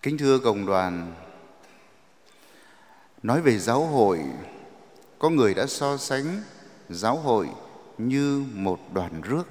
Kính thưa cộng đoàn, nói về giáo hội, có người đã so sánh giáo hội như một đoàn rước.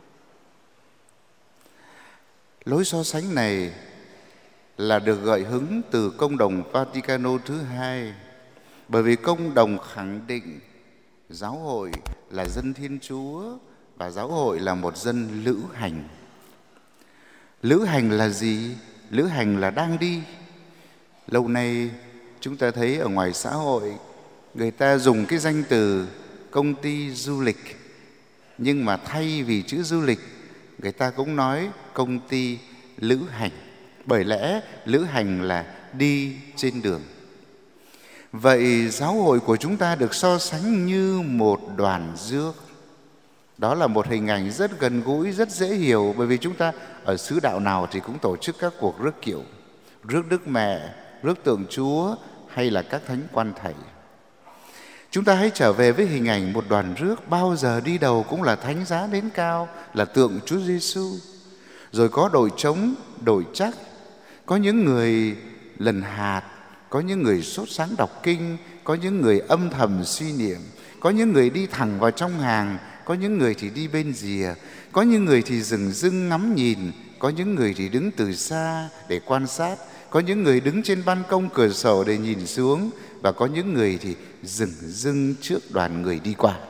Lối so sánh này là được gợi hứng từ Công đồng Vaticano thứ hai, bởi vì Công đồng khẳng định giáo hội là dân Thiên Chúa và giáo hội là một dân lữ hành. Lữ hành là gì? Lữ hành là đang đi. Lâu nay chúng ta thấy ở ngoài xã hội người ta dùng cái danh từ công ty du lịch, nhưng mà thay vì chữ du lịch người ta cũng nói công ty lữ hành. Bởi lẽ lữ hành là đi trên đường. Vậy giáo hội của chúng ta được so sánh như một đoàn rước. Đó là một hình ảnh rất gần gũi, rất dễ hiểu, bởi vì chúng ta ở xứ đạo nào thì cũng tổ chức các cuộc rước kiệu, rước Đức Mẹ, rước tượng Chúa hay là các thánh quan thầy. Chúng ta hãy trở về với hình ảnh một đoàn rước, bao giờ đi đầu cũng là thánh giá đến cao, là tượng Chúa Giêsu. Rồi có đội trống, đội trắc, có những người lần hạt, có những người sốt sáng đọc kinh, có những người âm thầm suy niệm, có những người đi thẳng vào trong hàng, có những người thì đi bên rìa, có những người thì dừng dưng ngắm nhìn, có những người thì đứng từ xa để quan sát, có những người đứng trên ban công cửa sổ để nhìn xuống, và có những người thì dừng dưng trước đoàn người đi qua.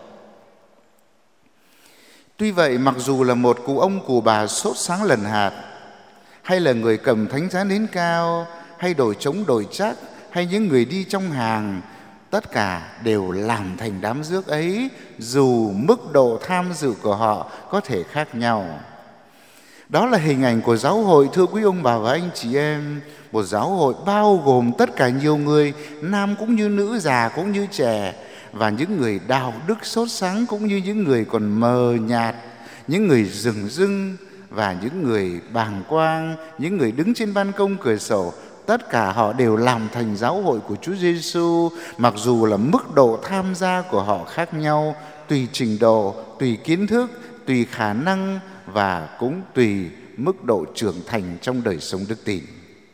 Tuy vậy, mặc dù là một cụ ông cụ bà sốt sáng lần hạt, hay là người cầm thánh giá nến cao, hay đội trống đội trắc, hay những người đi trong hàng, tất cả đều làm thành đám rước ấy, dù mức độ tham dự của họ có thể khác nhau. Đó là hình ảnh của giáo hội, thưa quý ông bà và anh chị em. Một giáo hội bao gồm tất cả nhiều người, nam cũng như nữ, già cũng như trẻ, và những người đạo đức sốt sáng cũng như những người còn mờ nhạt, những người rừng rưng và những người bàng quang, những người đứng trên ban công cửa sổ. Tất cả họ đều làm thành giáo hội của Chúa Giêsu, mặc dù là mức độ tham gia của họ khác nhau, tùy trình độ, tùy kiến thức, tùy khả năng và cũng tùy mức độ trưởng thành trong đời sống đức tin.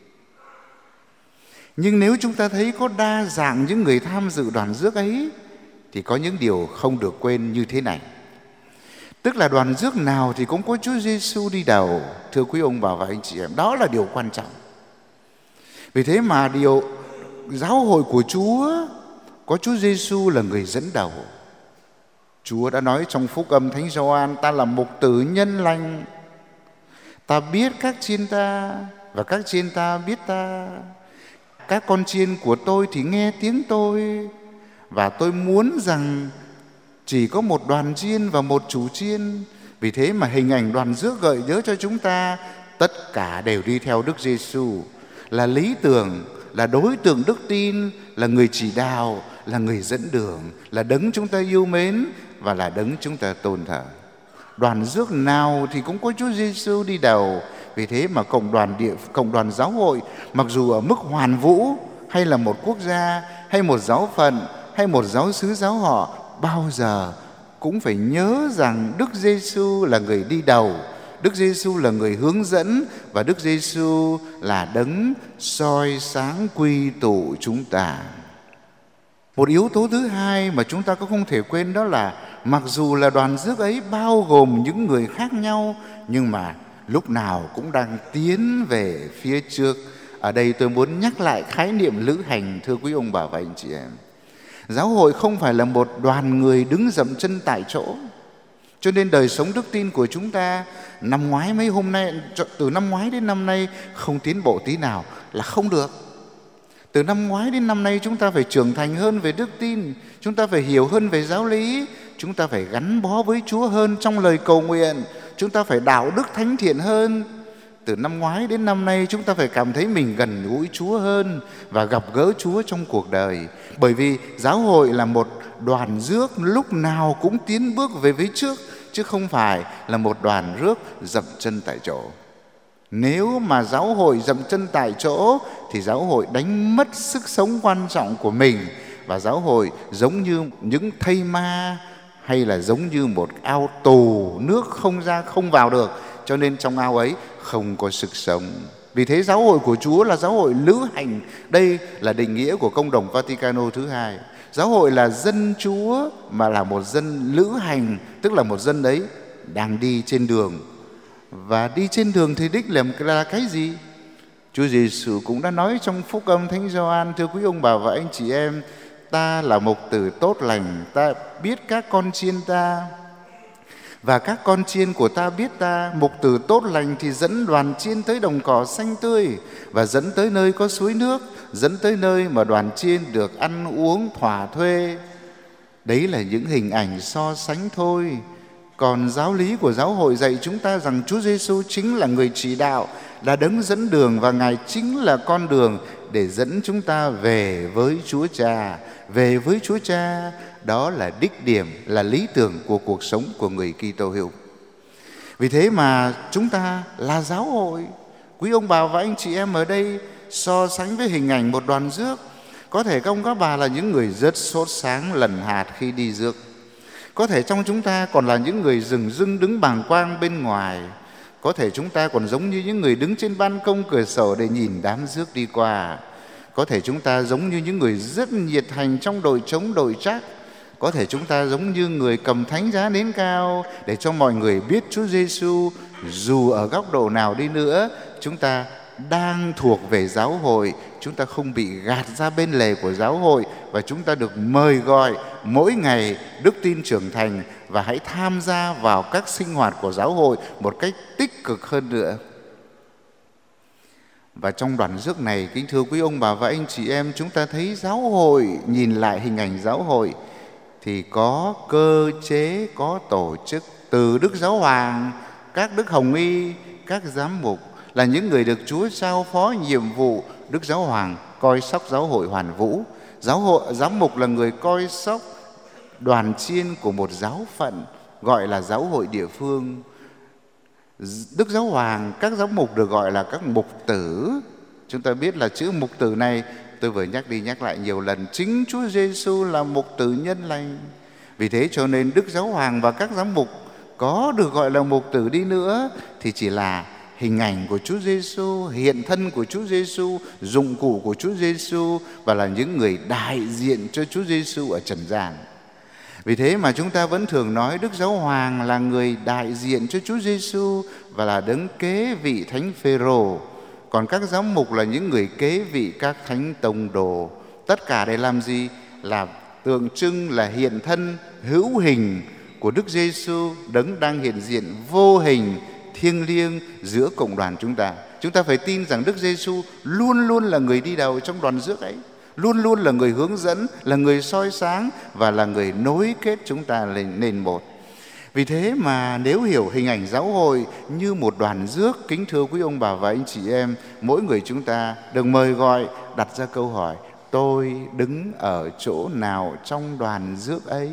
Nhưng nếu chúng ta thấy có đa dạng những người tham dự đoàn rước ấy, thì có những điều không được quên như thế này. Tức là đoàn rước nào thì cũng có Chúa Giêsu đi đầu, thưa quý ông bà và anh chị em. Đó là điều quan trọng. Vì thế mà giáo hội của Chúa có Chúa Giêsu là người dẫn đầu. Chúa đã nói trong Phúc Âm Thánh Gioan: ta là mục tử nhân lành, ta biết các chiên ta và các chiên ta biết ta. Các con chiên của tôi thì nghe tiếng tôi, và tôi muốn rằng chỉ có một đoàn chiên và một chủ chiên. Vì thế mà hình ảnh đoàn rước gợi nhớ cho chúng ta tất cả đều đi theo Đức Giêsu, là lý tưởng, là đối tượng đức tin, là người chỉ đạo, là người dẫn đường, là đấng chúng ta yêu mến và là đấng chúng ta tôn thờ. Đoàn rước nào thì cũng có Chúa Giêsu đi đầu. Vì thế mà cộng đoàn giáo hội, mặc dù ở mức hoàn vũ, hay là một quốc gia, hay một giáo phận, hay một giáo xứ giáo họ, bao giờ cũng phải nhớ rằng Đức Giêsu là người đi đầu, Đức Giêsu là người hướng dẫn, và Đức Giêsu là đấng soi sáng quy tụ chúng ta. Một yếu tố thứ hai mà chúng ta cũng không thể quên, đó là mặc dù là đoàn rước ấy bao gồm những người khác nhau, nhưng mà lúc nào cũng đang tiến về phía trước. Ở đây tôi muốn nhắc lại khái niệm lữ hành, thưa quý ông bà và anh chị em. Giáo hội không phải là một đoàn người đứng dậm chân tại chỗ. Cho nên đời sống đức tin của chúng ta từ năm ngoái đến năm nay không tiến bộ tí nào là không được. Từ năm ngoái đến năm nay chúng ta phải trưởng thành hơn về đức tin, chúng ta phải hiểu hơn về giáo lý, chúng ta phải gắn bó với Chúa hơn trong lời cầu nguyện, chúng ta phải đạo đức thánh thiện hơn. Từ năm ngoái đến năm nay chúng ta phải cảm thấy mình gần gũi Chúa hơn và gặp gỡ Chúa trong cuộc đời. Bởi vì giáo hội là một đoàn rước lúc nào cũng tiến bước về phía trước, chứ không phải là một đoàn rước dậm chân tại chỗ. Nếu mà giáo hội dậm chân tại chỗ thì giáo hội đánh mất sức sống quan trọng của mình, và giáo hội giống như những thây ma, hay là giống như một ao tù, nước không ra không vào được, cho nên trong ao ấy không có sức sống. Vì thế giáo hội của Chúa là giáo hội lữ hành. Đây là định nghĩa của Công đồng Vaticano thứ hai. Giáo hội là dân Chúa mà là một dân lữ hành, tức là một dân đấy đang đi trên đường. Và đi trên đường thì đích là cái gì? Chúa Giêsu cũng đã nói trong Phúc Âm Thánh Gioan: thưa quý ông bà và anh chị em, ta là mục tử tốt lành, ta biết các con chiên ta và các con chiên của ta biết ta. Mục tử tốt lành thì dẫn đoàn chiên tới đồng cỏ xanh tươi và dẫn tới nơi có suối nước, dẫn tới nơi mà đoàn chiên được ăn uống thỏa thuê. Đấy là những hình ảnh so sánh thôi. Còn giáo lý của giáo hội dạy chúng ta rằng Chúa Giêsu chính là người chỉ đạo, là đấng dẫn đường, và Ngài chính là con đường để dẫn chúng ta về với Chúa Cha. Về với Chúa Cha, đó là đích điểm, là lý tưởng của cuộc sống của người Kitô hữu. Vì thế mà chúng ta là giáo hội. Quý ông bà và anh chị em ở đây so sánh với hình ảnh một đoàn rước. Có thể các ông các bà là những người rất sốt sáng lần hạt khi đi rước. Có thể trong chúng ta còn là những người dửng dưng đứng bàng quang bên ngoài. Có thể chúng ta còn giống như những người đứng trên ban công cửa sổ để nhìn đám rước đi qua. Có thể chúng ta giống như những người rất nhiệt thành trong đội trống đội trác. Có thể chúng ta giống như người cầm thánh giá nến cao để cho mọi người biết Chúa Giêsu. Dù ở góc độ nào đi nữa, chúng ta đang thuộc về giáo hội, chúng ta không bị gạt ra bên lề của giáo hội, và chúng ta được mời gọi mỗi ngày đức tin trưởng thành và hãy tham gia vào các sinh hoạt của giáo hội một cách tích cực hơn nữa. Và trong đoạn rước này, kính thưa quý ông bà và anh chị em, chúng ta thấy giáo hội, nhìn lại hình ảnh giáo hội thì có cơ chế, có tổ chức, từ Đức Giáo Hoàng, các Đức Hồng Y, các giám mục là những người được Chúa giao phó nhiệm vụ. Đức Giáo Hoàng coi sóc giáo hội hoàn vũ, giám mục là người coi sóc đoàn chiên của một giáo phận gọi là giáo hội địa phương. Đức Giáo Hoàng, các giám mục được gọi là các mục tử. Chúng ta biết là chữ mục tử này tôi vừa nhắc đi nhắc lại nhiều lần, chính Chúa Giêsu là mục tử nhân lành. Vì thế cho nên Đức Giáo Hoàng và các giám mục có được gọi là mục tử đi nữa thì chỉ là hình ảnh của Chúa Giêsu, hiện thân của Chúa Giêsu, dụng cụ của Chúa Giêsu, và là những người đại diện cho Chúa Giêsu ở trần gian. Vì thế mà chúng ta vẫn thường nói Đức Giáo Hoàng là người đại diện cho Chúa Giêsu và là đấng kế vị Thánh Phêrô. Còn các giám mục là những người kế vị các thánh tông đồ. Tất cả để làm gì? Là tượng trưng, là hiện thân hữu hình của Đức Giêsu, đấng đang hiện diện vô hình, thiêng liêng giữa cộng đoàn chúng ta. Chúng ta phải tin rằng Đức Giêsu luôn luôn là người đi đầu trong đoàn rước ấy, luôn luôn là người hướng dẫn, là người soi sáng và là người nối kết chúng ta lên một. Vì thế mà nếu hiểu hình ảnh giáo hội như một đoàn rước, kính thưa quý ông bà và anh chị em, mỗi người chúng ta được mời gọi đặt ra câu hỏi: tôi đứng ở chỗ nào trong đoàn rước ấy?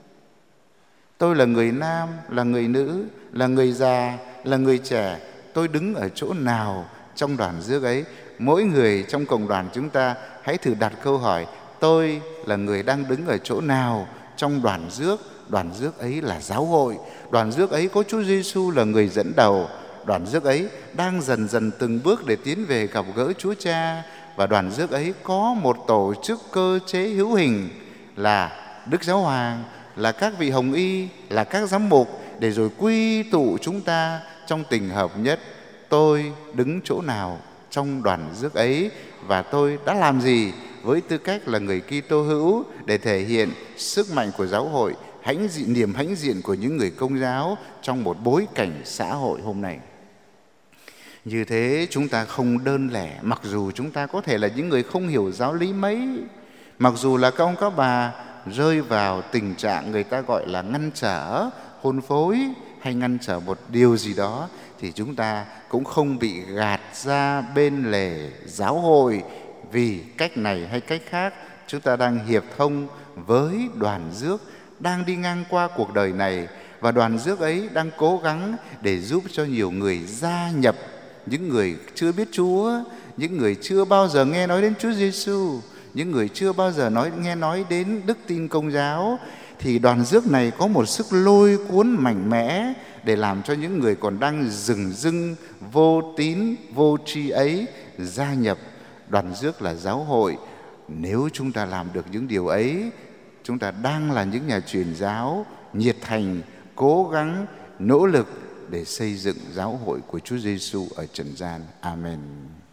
Tôi là người nam, là người nữ, là người già, là người trẻ, tôi đứng ở chỗ nào trong đoàn rước ấy? Mỗi người trong cộng đoàn chúng ta hãy thử đặt câu hỏi: tôi là người đang đứng ở chỗ nào trong đoàn rước? Đoàn rước ấy là giáo hội. Đoàn rước ấy có Chúa Giêsu là người dẫn đầu. Đoàn rước ấy đang dần dần từng bước để tiến về gặp gỡ Chúa Cha. Và đoàn rước ấy có một tổ chức cơ chế hữu hình là Đức Giáo Hoàng, là các vị Hồng Y, là các giám mục, để rồi quy tụ chúng ta trong tình hợp nhất. Tôi đứng chỗ nào trong đoàn rước ấy và tôi đã làm gì với tư cách là người Kitô hữu để thể hiện sức mạnh của giáo hội, niềm hãnh diện của những người Công giáo trong một bối cảnh xã hội hôm nay. Như thế chúng ta không đơn lẻ, mặc dù chúng ta có thể là những người không hiểu giáo lý mấy, mặc dù là các ông các bà rơi vào tình trạng người ta gọi là ngăn trở hôn phối hay ngăn trở một điều gì đó, thì chúng ta cũng không bị gạt ra bên lề giáo hội vì cách này hay cách khác. Chúng ta đang hiệp thông với đoàn rước đang đi ngang qua cuộc đời này, và đoàn rước ấy đang cố gắng để giúp cho nhiều người gia nhập, những người chưa biết Chúa, những người chưa bao giờ nghe nói đến Chúa Giêsu, những người chưa bao giờ nghe nói đến đức tin Công giáo, thì đoàn rước này có một sức lôi cuốn mạnh mẽ để làm cho những người còn đang dửng dưng, vô tín, vô tri ấy gia nhập đoàn rước là giáo hội. Nếu chúng ta làm được những điều ấy, chúng ta đang là những nhà truyền giáo nhiệt thành, cố gắng, nỗ lực để xây dựng giáo hội của Chúa Giêsu ở trần gian. Amen.